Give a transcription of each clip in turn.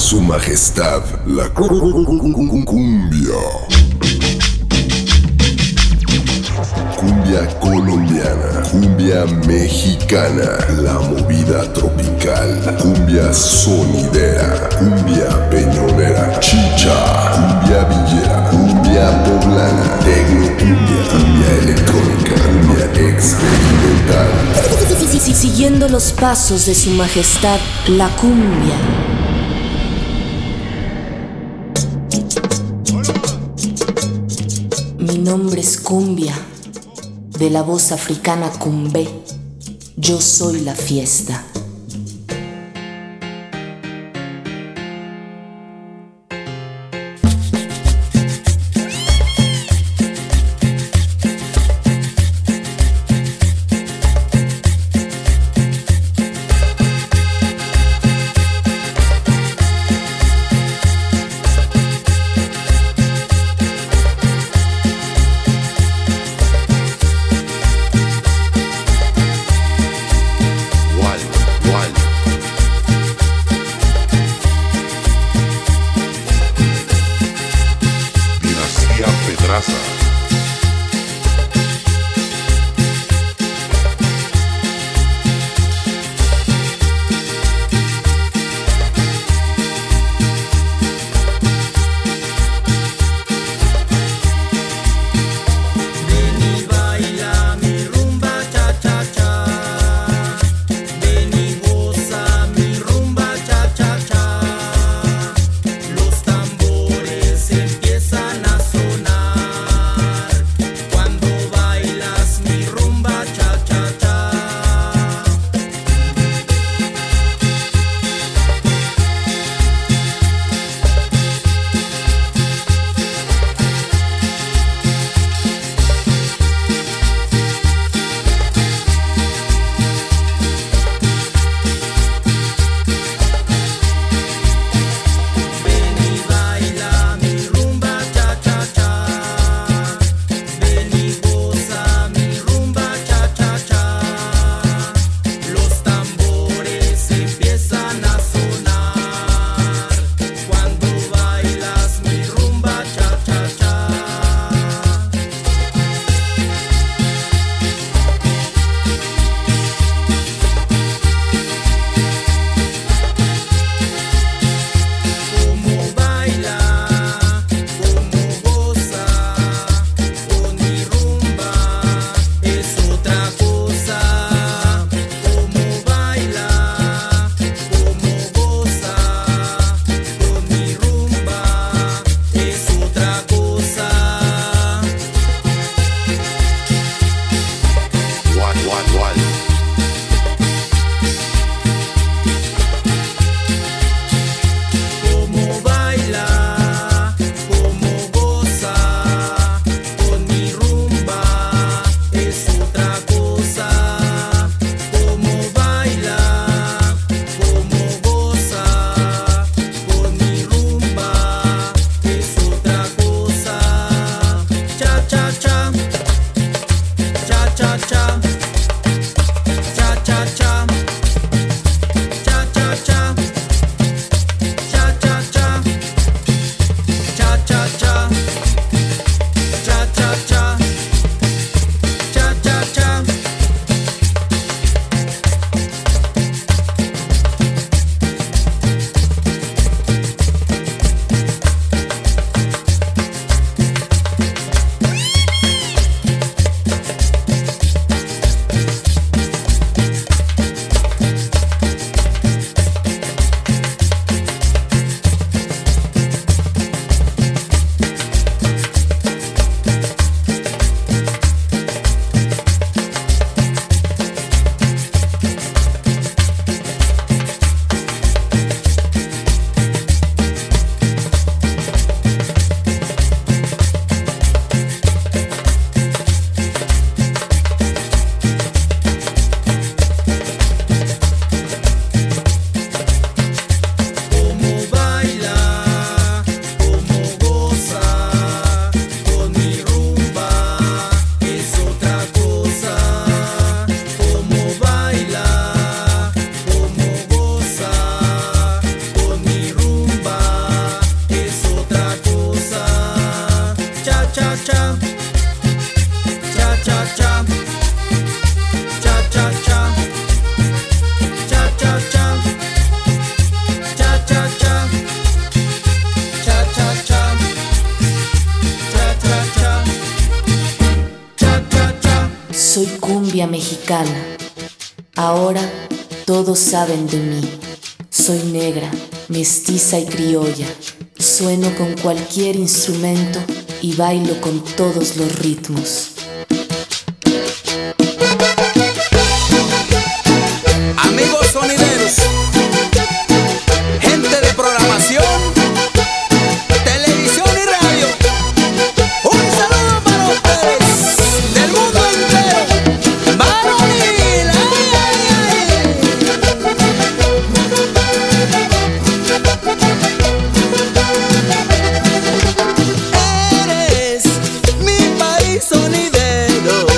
Su Majestad, la cumbia. Cumbia colombiana, cumbia mexicana, la movida tropical, cumbia sonidera, cumbia peñonera, chicha, cumbia villera, cumbia poblana, tecnocumbia, cumbia electrónica, cumbia experimental. Siguiendo los pasos de Su Majestad, la cumbia. Mi nombre es Cumbia, de la voz africana Cumbé. Yo soy la fiesta. One. cumbia mexicana. Ahora todos saben de mí. Soy negra, mestiza y criolla. Sueno con cualquier instrumento y bailo con todos los ritmos. Amigos sonideros, gente de programación, televisión y radio, un saludo para ustedes del mundo entero. ¡Varonil! ¡Ay, ay, ay! Eres mi país sonidero.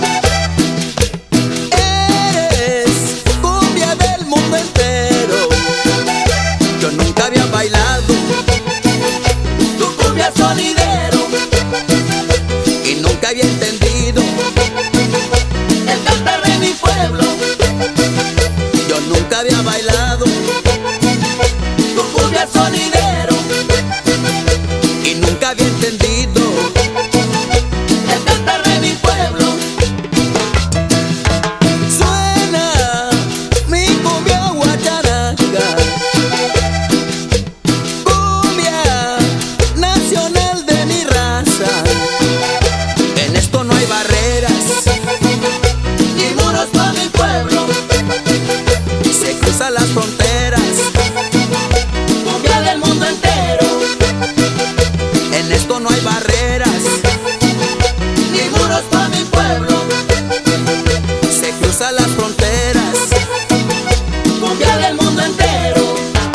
Bailado tu cumbia sonidero y nunca había entendido el cantar de mi pueblo. Yo nunca había bailado tu cumbia sonidero y nunca había entendido el cantar de mi pueblo. Suena mi cumbia guacharaca, las fronteras, cumbia del mundo entero. En esto no hay barreras ni muros para mi pueblo. Se cruzan las fronteras, cumbia del mundo entero.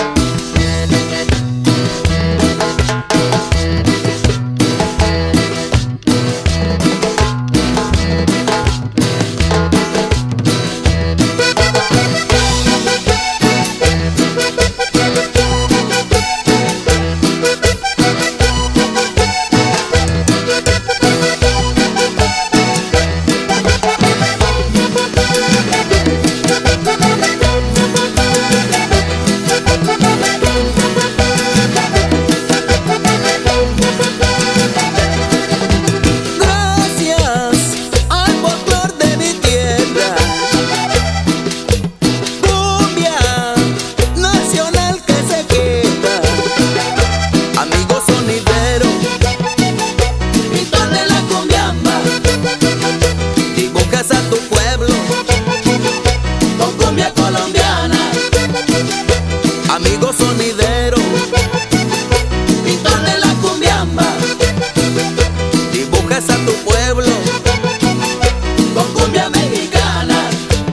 Amigo sonidero, pintor de la cumbiamba, dibujas a tu pueblo con cumbia mexicana.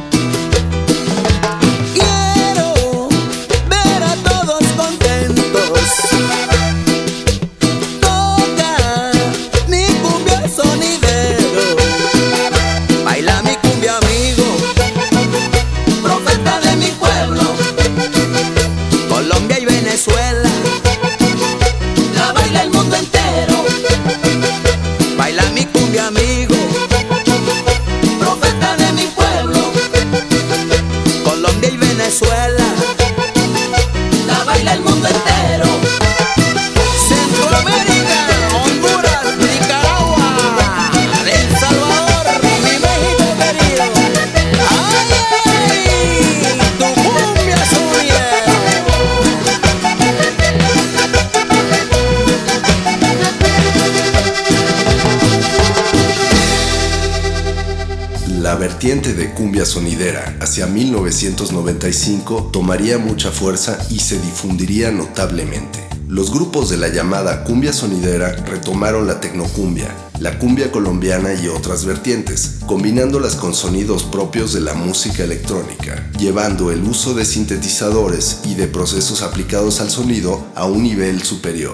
Quiero ver a todos contentos. Toca mi cumbia sonidero, baila mi cumbia amigo, profeta de mi pueblo. Colombia y Venezuela, la baila el mundo entero. Baila mi cumbia amigo, profeta de mi pueblo. Colombia y Venezuela, la baila el mundo entero. Centroamérica, Honduras, Nicaragua, El Salvador, mi México querido. ¡Ay, tu cumbia sonidera! La vertiente de cumbia sonidera hacia 1995 tomaría mucha fuerza y se difundiría notablemente. Los grupos de la llamada cumbia sonidera retomaron la tecnocumbia, la cumbia colombiana y otras vertientes, combinándolas con sonidos propios de la música electrónica, llevando el uso de sintetizadores y de procesos aplicados al sonido a un nivel superior.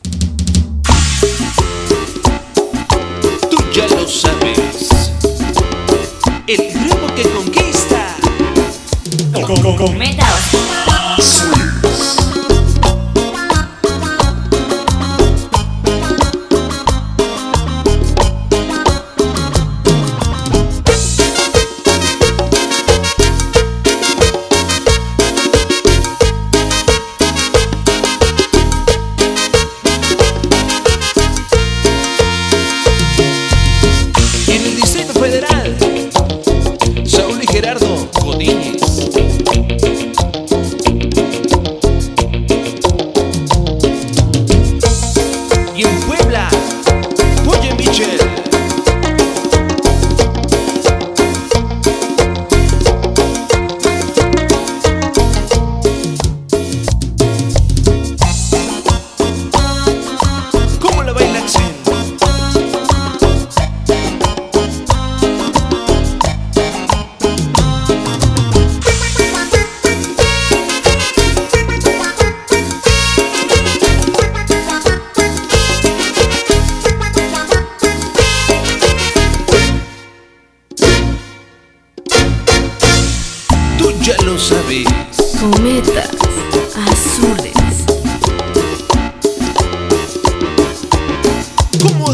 Tú ya lo sabes. El grupo que conquista. Metal. En el Distrito Federal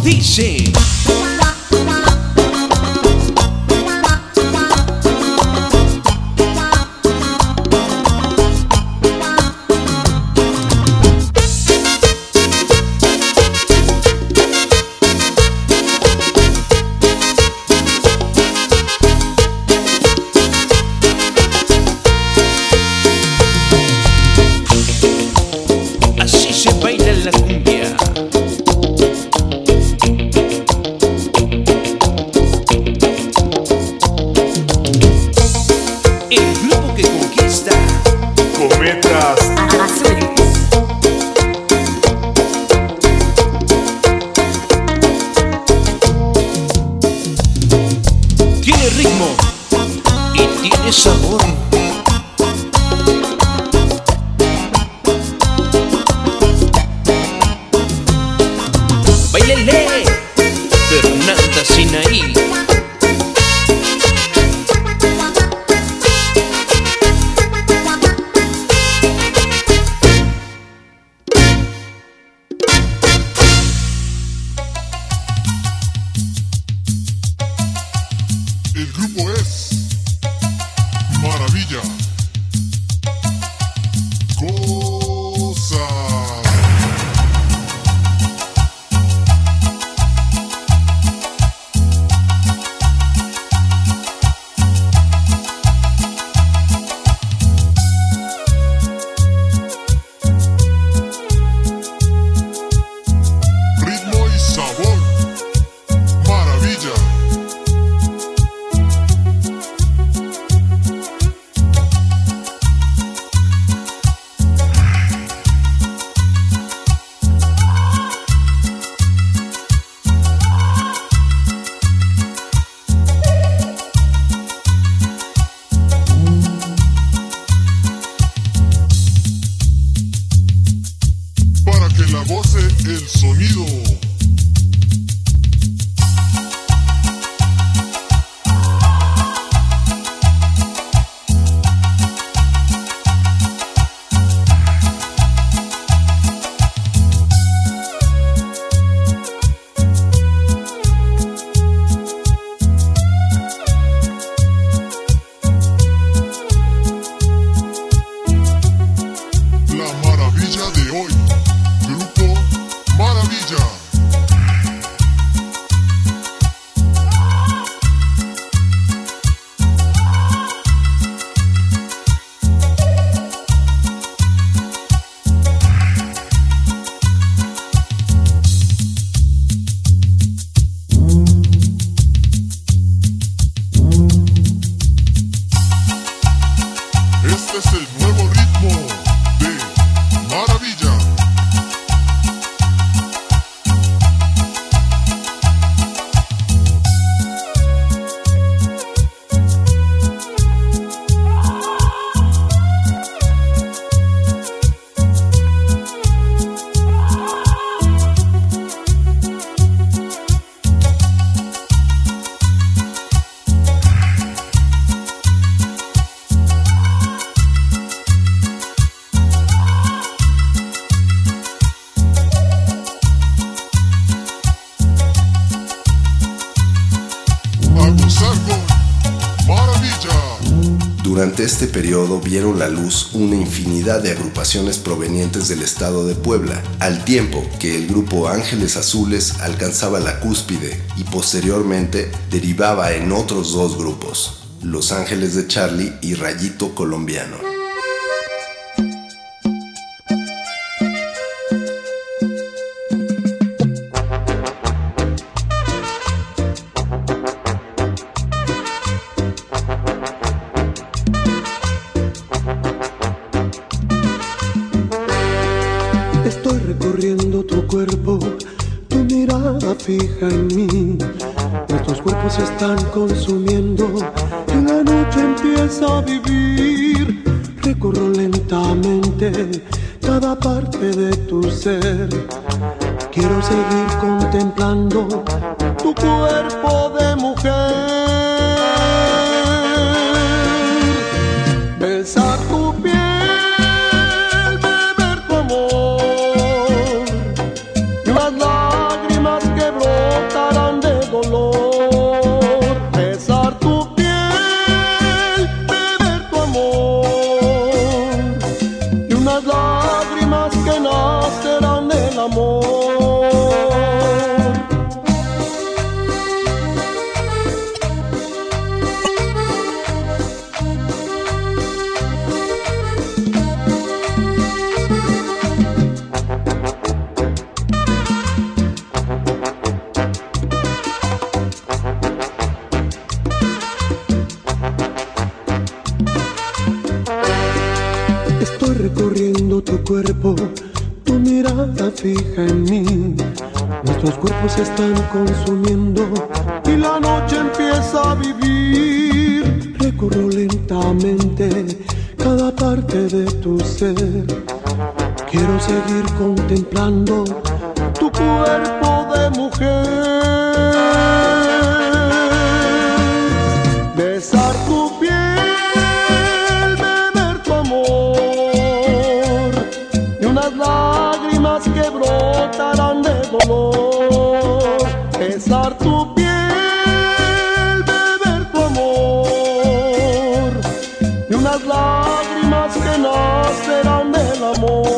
dice. Así se baila la cumbia. El grupo que conquista. Cometas Azules. Tiene ritmo y tiene sabor. Bailele, Fernanda Sinaí. El grupo es Maravilla. Cosa. Ritmo y sabor. Maravilla. Para que la goce el sonido. La maravilla de hoy. Grupo Maravilla. Este es el nuevo ritmo de Maravilla. A gozar con Maravilla. Durante este periodo vieron la luz una infinidad de agrupaciones provenientes del estado de Puebla, al tiempo que el grupo Ángeles Azules alcanzaba la cúspide y posteriormente derivaba en otros dos grupos, Los Ángeles de Charlie y Rayito Colombiano. Estoy recorriendo tu cuerpo, tu mirada fija en mí. Nuestros cuerpos se están consumiendo y la noche empieza a vivir. Recorro lentamente cada parte de tu ser. Quiero seguir contemplando tu cuerpo de mujer. Besar tu piel, beber tu amor, las lágrimas que brotan cuerpo, tu mirada fija en mí. Nuestros cuerpos se están consumiendo y la noche empieza a vivir. Recorro lentamente cada parte de tu ser. Quiero seguir contemplando tu cuerpo de mujer. Besar tu piel, beber tu amor y unas lágrimas que brotarán de dolor. Besar tu piel, beber tu amor y unas lágrimas que nacerán del amor.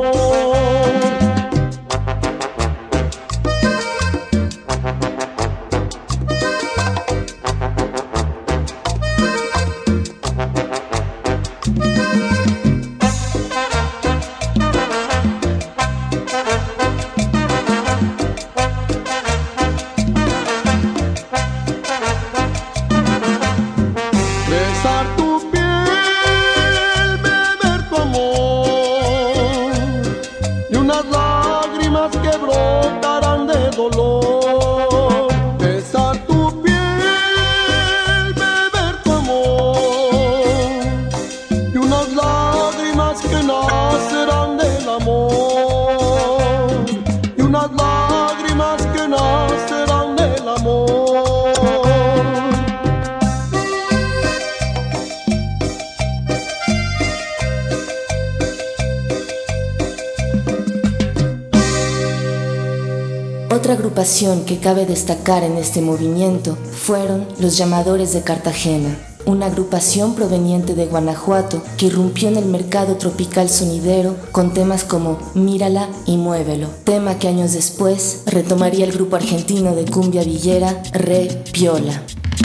Otra agrupación que cabe destacar en este movimiento fueron los Llamadores de Cartagena, una agrupación proveniente de Guanajuato que irrumpió en el mercado tropical sonidero con temas como Mírala y Muévelo, tema que años después retomaría el grupo argentino de cumbia villera Re Piola.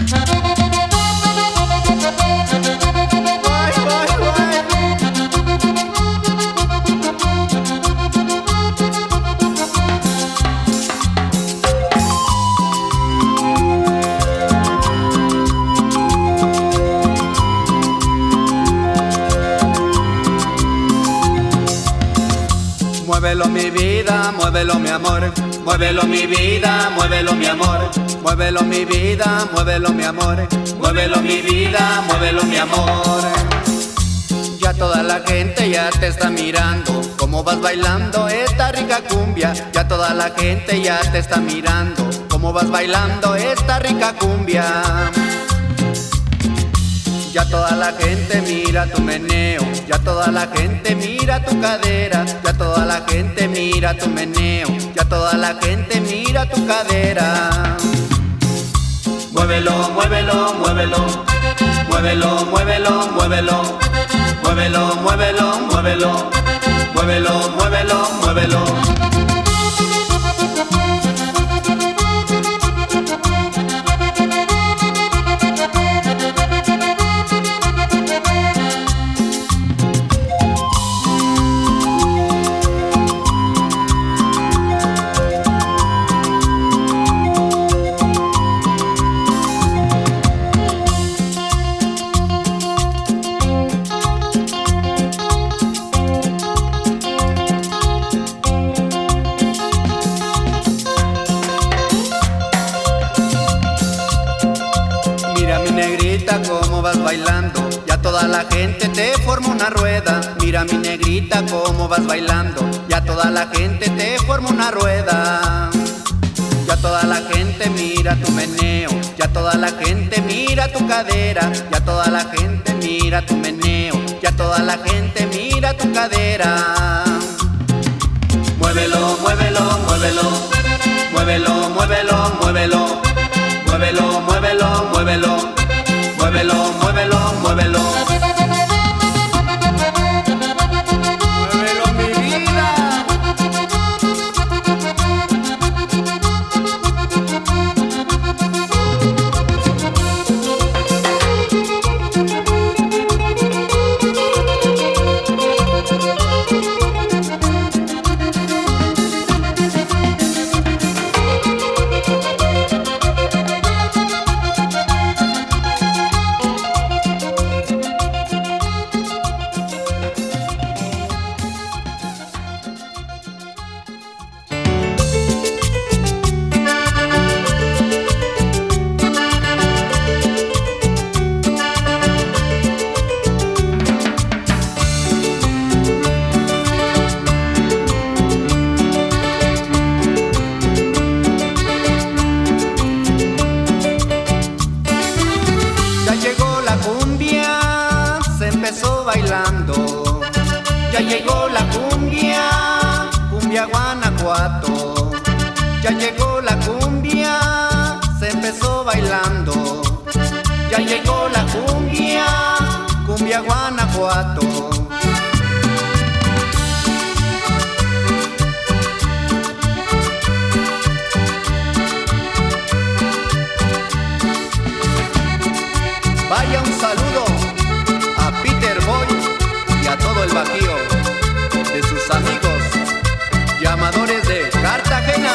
Muévelo mi vida, muévelo mi amor, muévelo mi vida, muévelo mi amor, muévelo mi vida, muévelo mi amor, muévelo mi vida, muévelo mi amor. Ya toda la gente ya te está mirando, cómo vas bailando esta rica cumbia. Ya toda la gente ya te está mirando, cómo vas bailando esta rica cumbia. Ya toda la gente mira tu meneo, ya toda la gente mira tu cadera, ya toda la gente mira tu meneo, ya toda la gente mira tu cadera. Muévelo, muévelo, muévelo, muévelo, muévelo, muévelo, muévelo, muévelo, muévelo, muévelo, muévelo, muévelo. Cómo vas bailando, ya toda la gente te forma una rueda. Mira mi negrita cómo vas bailando, ya toda la gente te forma una rueda. Ya toda la gente mira tu meneo, ya toda la gente mira tu cadera, ya toda la gente mira tu meneo, ya toda la gente mira tu cadera. Muévelo, muévelo, muévelo, muévelo, muévelo, muévelo, muévelo, muévelo, muévelo. Muévelo, muévelo, muévelo. Muévelo mi vida. cumbia, cumbia Guanajuato. Ya llegó la cumbia, se empezó bailando. Ya llegó la cumbia, cumbia Guanajuato. Vaya un saludo a Peter Boy y a todo el Bajío, de sus amigos llamadores de Cartagena.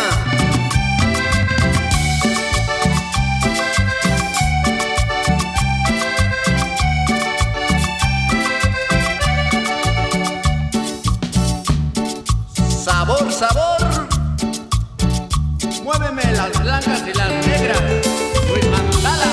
Sabor, sabor, muéveme las blancas y las negras, Luis Mandala.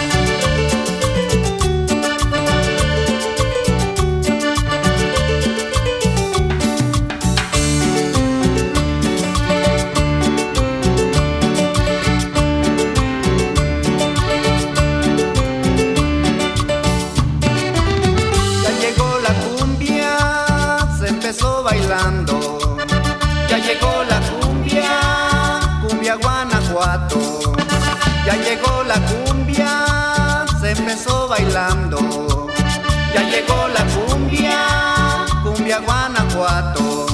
Bailando. Ya llegó la cumbia, cumbia Guanajuato. Ya llegó la cumbia, se empezó bailando. Ya llegó la cumbia, cumbia Guanajuato.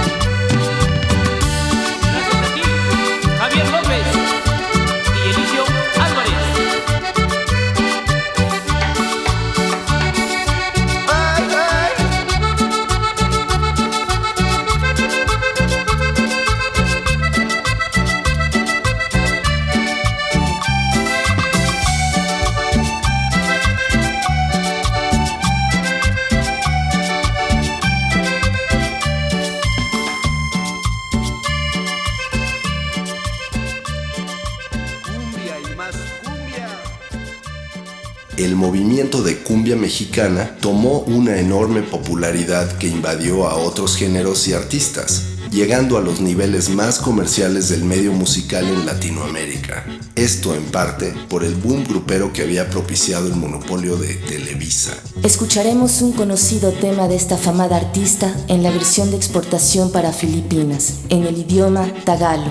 Gracias a ti, Javier López y Elicio Álvarez. El movimiento de cumbia mexicana tomó una enorme popularidad que invadió a otros géneros y artistas, llegando a los niveles más comerciales del medio musical en Latinoamérica. Esto en parte por el boom grupero que había propiciado el monopolio de Televisa. Escucharemos un conocido tema de esta afamada artista en la versión de exportación para Filipinas, en el idioma tagalo.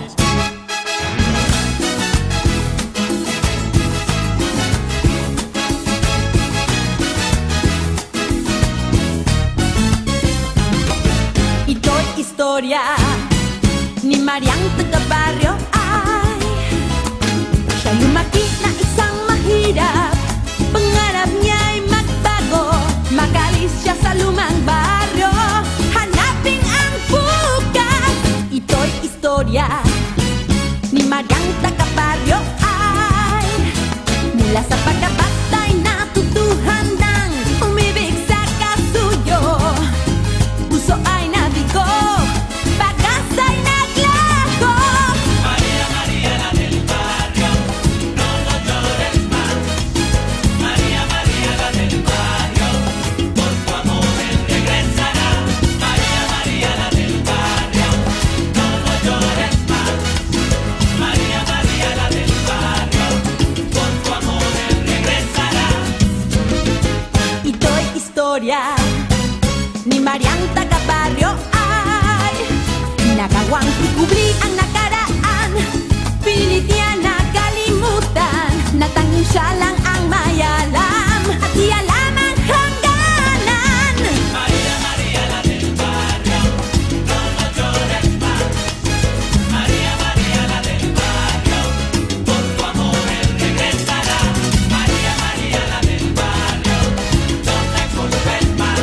Ni Mariang taga baryo ay siya lumaki na isang mahirap. Pangarap niya'y magbago, makalis siya sa lumang baryo, hanapin ang bukas. Ito'y istorya ni Mariang taga baryo ay mula sa pagkabatay natutuhan ng umibig sa kasuyo. Puso ay nabigo, ni Mariang taga baryo ay nagawang ikubli ang nakaraan. Pilit niya nakalimutan na tanging siya lang ang mayalam at di alam ang hangganan. Maria, Maria, la del barrio, no llores más. Maria, Maria, la del barrio, por tu amor él regresará. Maria, Maria, la del barrio, no te culpes más.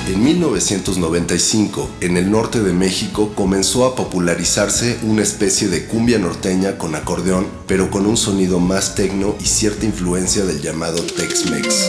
En 1995, en el norte de México, comenzó a popularizarse una especie de cumbia norteña con acordeón, pero con un sonido más tecno y cierta influencia del llamado Tex-Mex.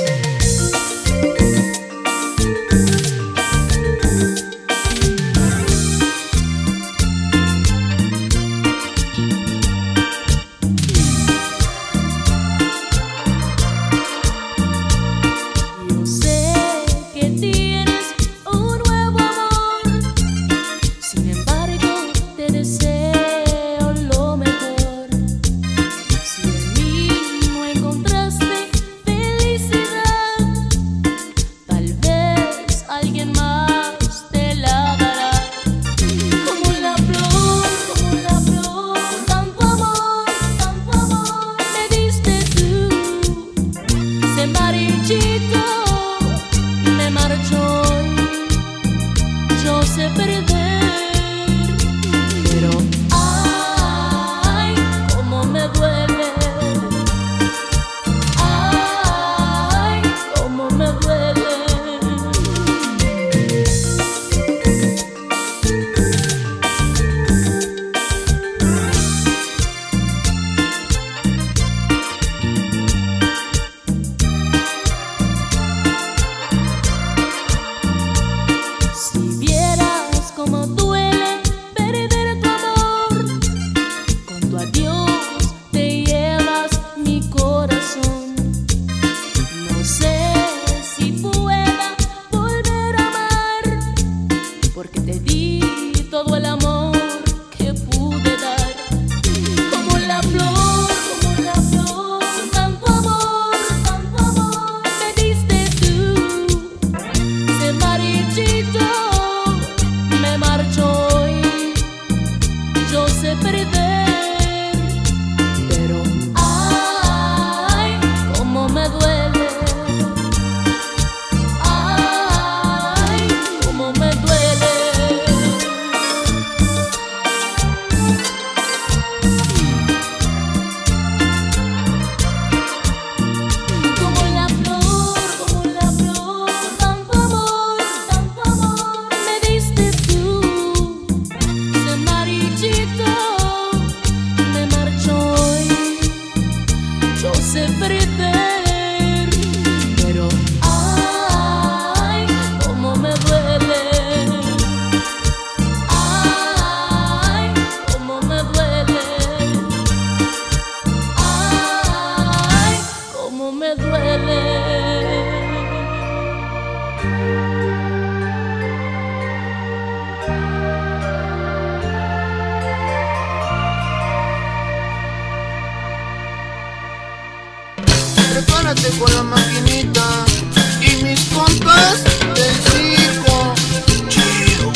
Prepárate con la maquinita y mis compas del circo. Chido,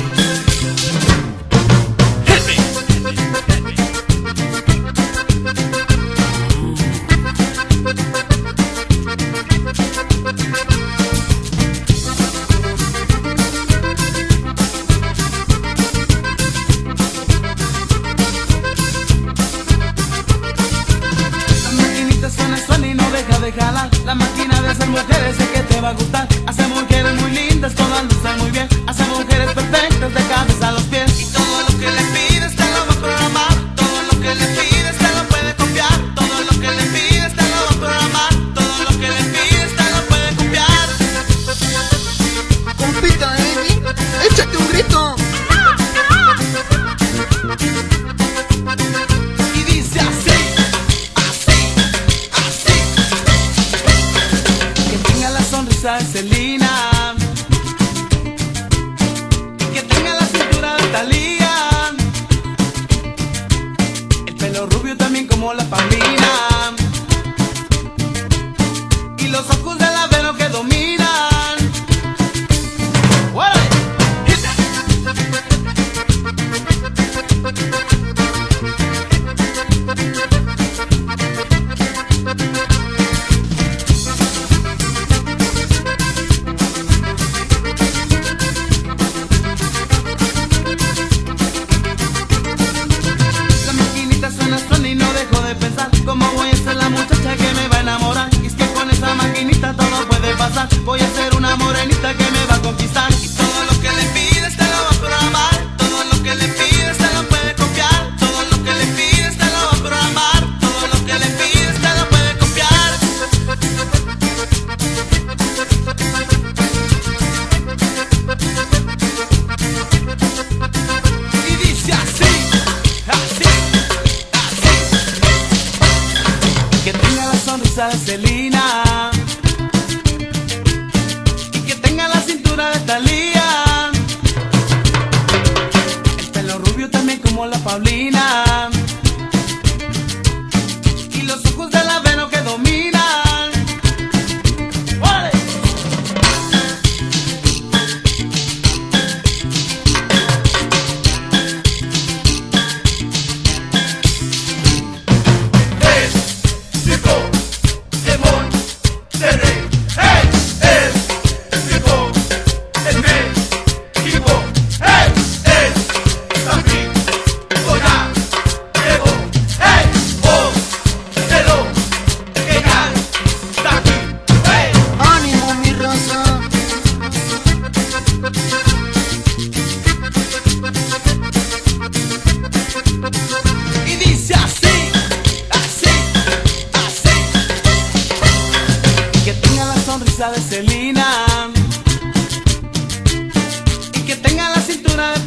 de jalar. La máquina de hacer mujeres sé que te va a gustar. Hace mujeres muy lindas, todas lucen muy bien. Hace mujeres perfectas de cabeza a los pies. Y todo lo que le pides te lo va a programar. Todo lo que le pides te lo puede copiar. Todo lo que le pides te lo va a programar. Todo lo que le pides te lo puede copiar. Compita, échate un grito. Y dice así. Sonrisa de Selena, que tenga la cintura de Thalía, el pelo rubio también como la Paulina, y los ojos de la Vero que dominan.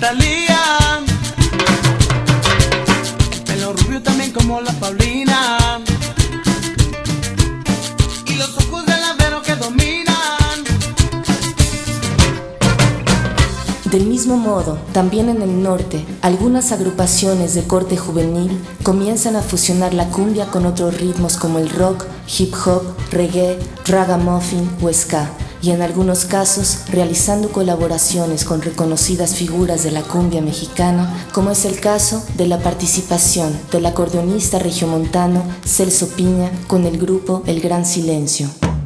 Talía, pelo rubio también como la Paulina, y los ojos del lavero que dominan. Del mismo modo, también en el norte, algunas agrupaciones de corte juvenil comienzan a fusionar la cumbia con otros ritmos como el rock, hip hop, reggae, ragamuffin o ska, y en algunos casos realizando colaboraciones con reconocidas figuras de la cumbia mexicana, como es el caso de la participación del acordeonista regiomontano Celso Piña con el grupo El Gran Silencio.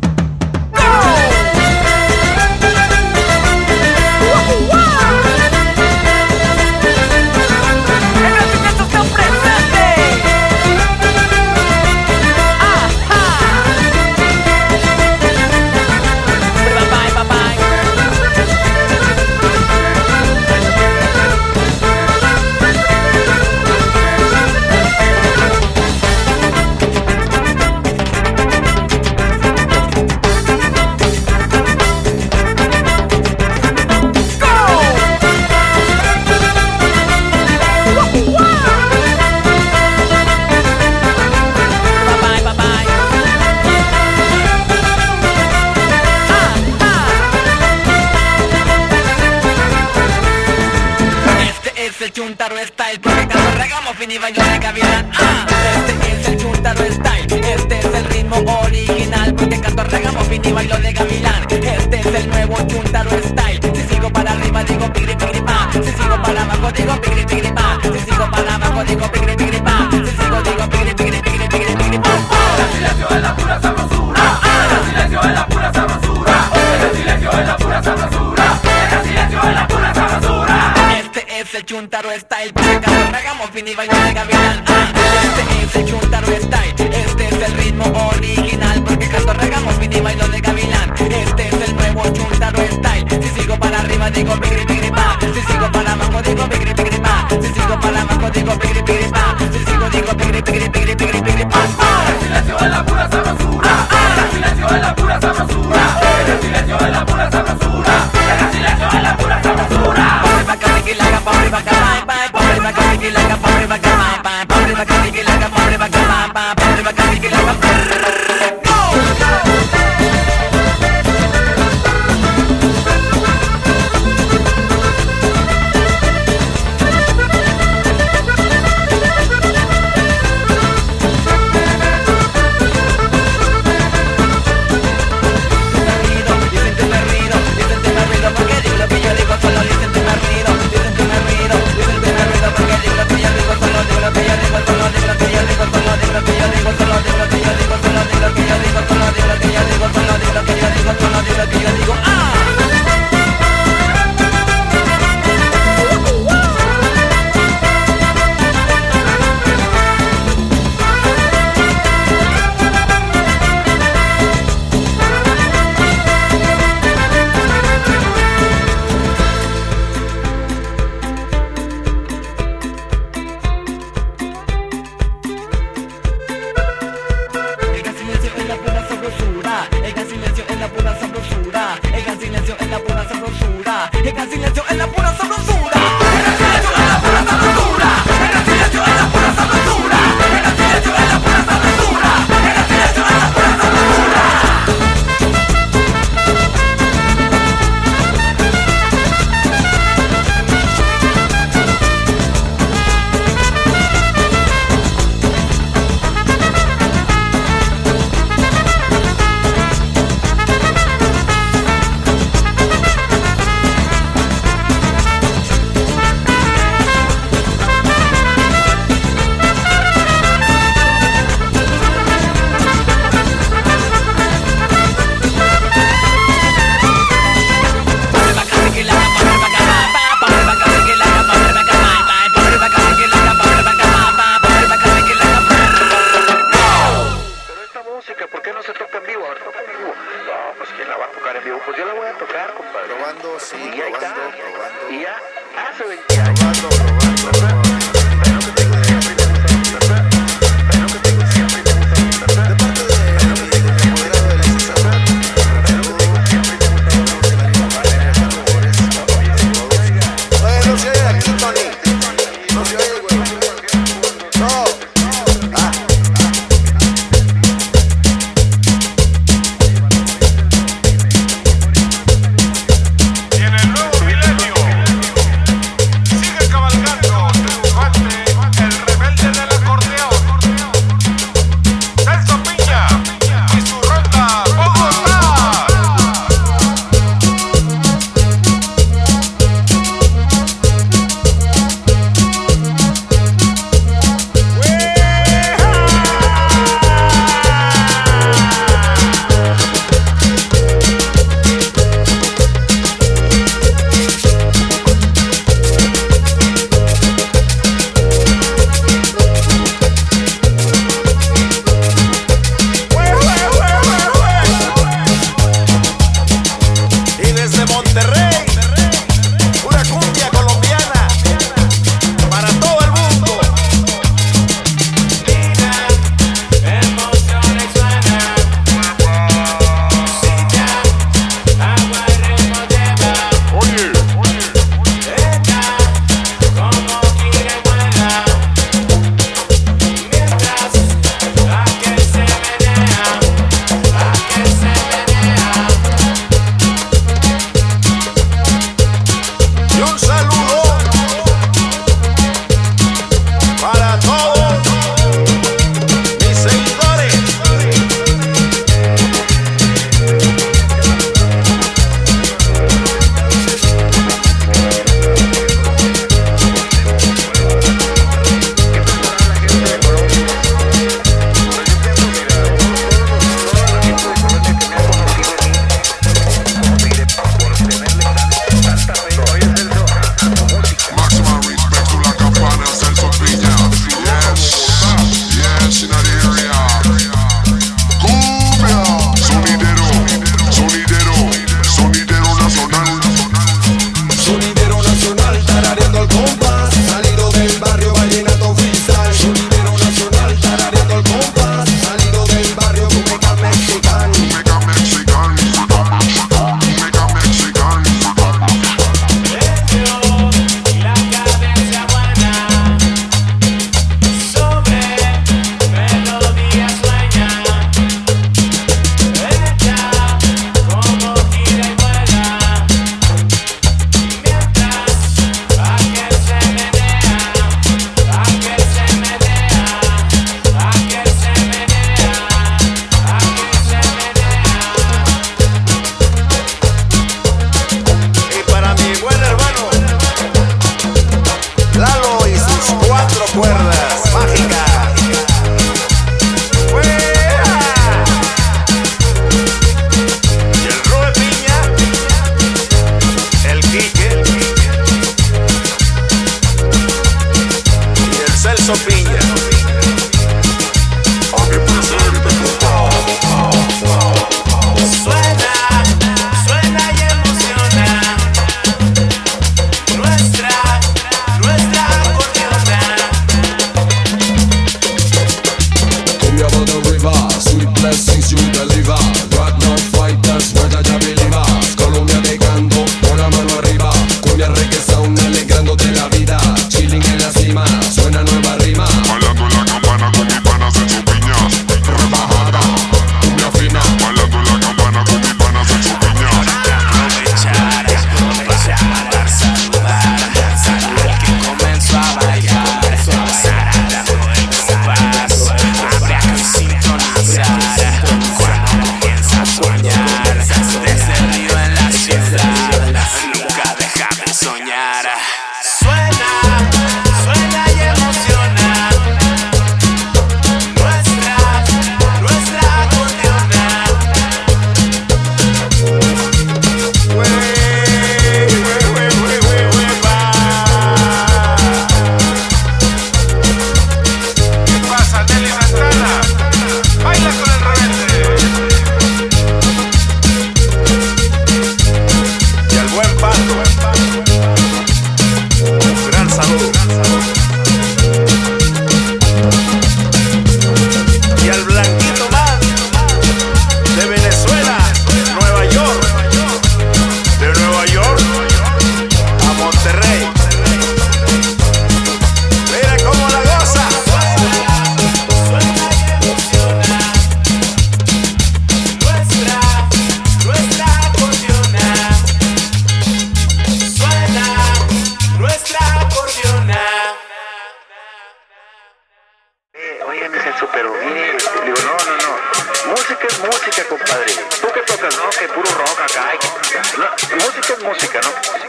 Chuntaro style, porque canto ragamuffin y bailo de gavilán. Este es el chuntaro style, este es el ritmo original, porque canto ragamuffin y bailo de gavilán. Este es el nuevo chuntaro style. Si sigo para arriba digo pigri pigri pa, si sigo para abajo digo pigri pigri pa, si sigo para abajo digo pigri pigri pa, si sigo digo pigri pigri pigri pigri pigri pa. El silencio es la pura sabrosura, el silencio es la pura sabrosura, el silencio es la pura sabrosura, el silencio es la pura sabrosura. Este es el chuntaro style, porque canto ragamuffin y bailo de gavilán. Este es el chuntaro style, este es el ritmo original, porque canto ragamuffin y bailo de gavilán. Este es el nuevo chuntaro style. Si sigo para arriba digo pigri pigri pa, si sigo para abajo digo pigri pigri pa, si sigo para abajo digo pigri pigri pa, si sigo digo pigri pigri pigri pigri pigri pa. El silencio es la pura sabrosura, el silencio es la pura sabrosura, el silencio es la pura sabrosura, el silencio es la pura sabrosura.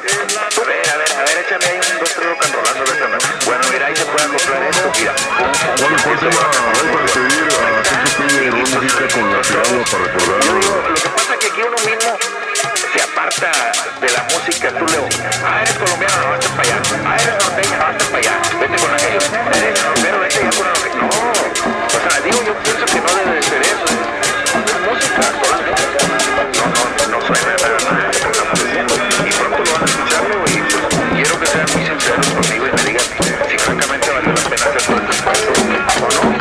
A ver, échame ahí un 2, 3 rock and rollando de esa noche. Bueno, mira, ahí se puede acoplar esto, mira. ¿Cuál se llama? Para pedir a Sergio Peña y Ron Mujica con la tirada para recordar. Lo que pasa es que aquí uno mismo se aparta de la música. Tú le eres colombiano, no, vete para allá. Eres norteño, no, vete para allá. Vete con aquellos. Eres rockero, vete allá con aquellos. No. O sea, digo, yo pienso que no debe de ser eso. Es música solamente. No suena nada que estamos diciendo. Y pronto lo van a escucharlo y pues, quiero que sean muy sinceros conmigo y me digan si francamente vale la pena hacer todo este esfuerzo o no.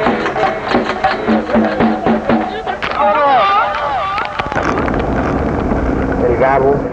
El Gabo.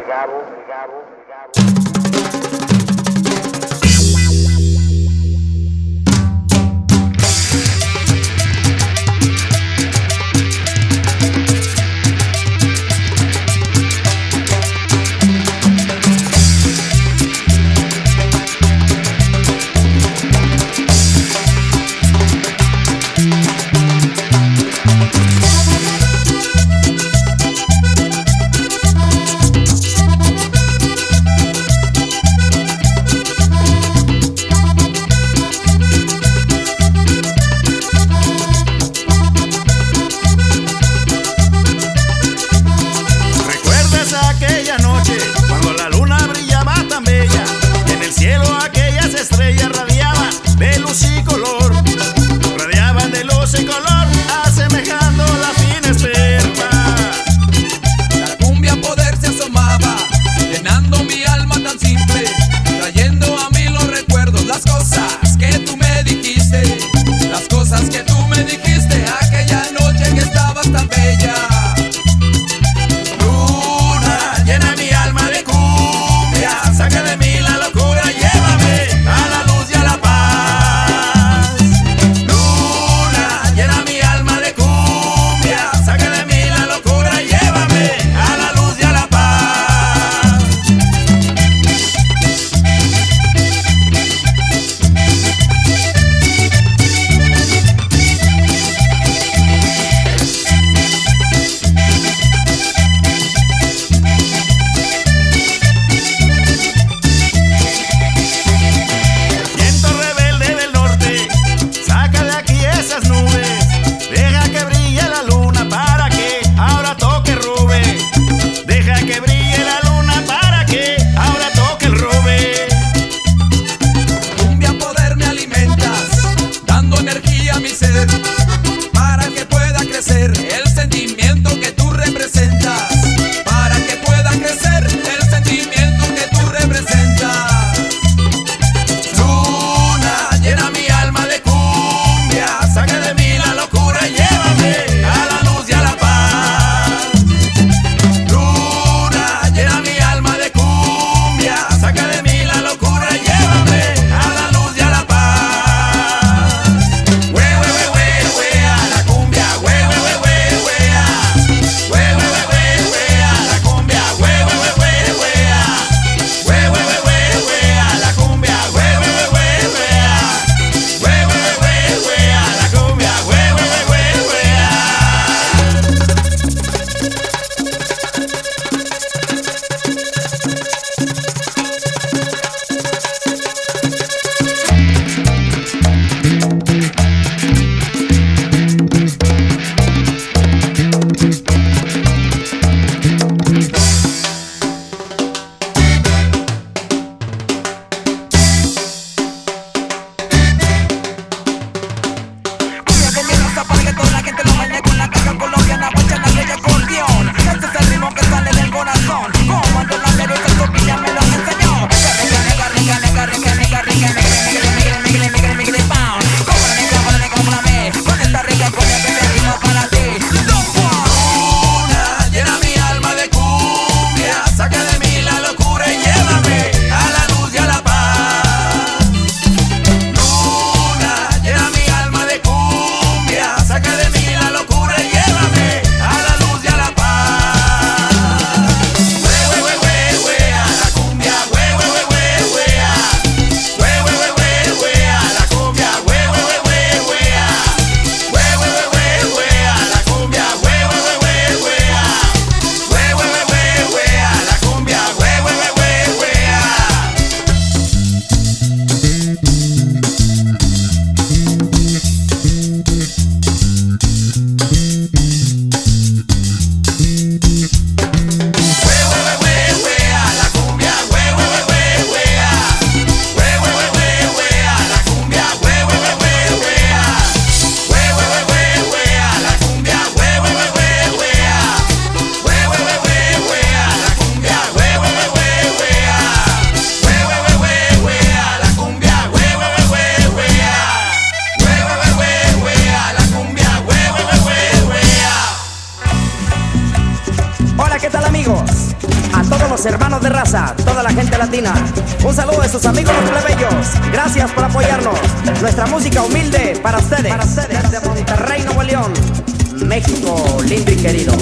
de raza, toda la gente latina. Un saludo de sus amigos los plebeyos. Gracias por apoyarnos. Nuestra música humilde para ustedes. Desde Monterrey, Nuevo León, México lindo y querido.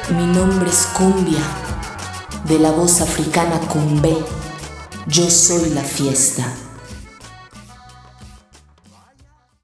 Mi nombre es Cumbia, de la voz africana Cumbé. Yo soy la fiesta.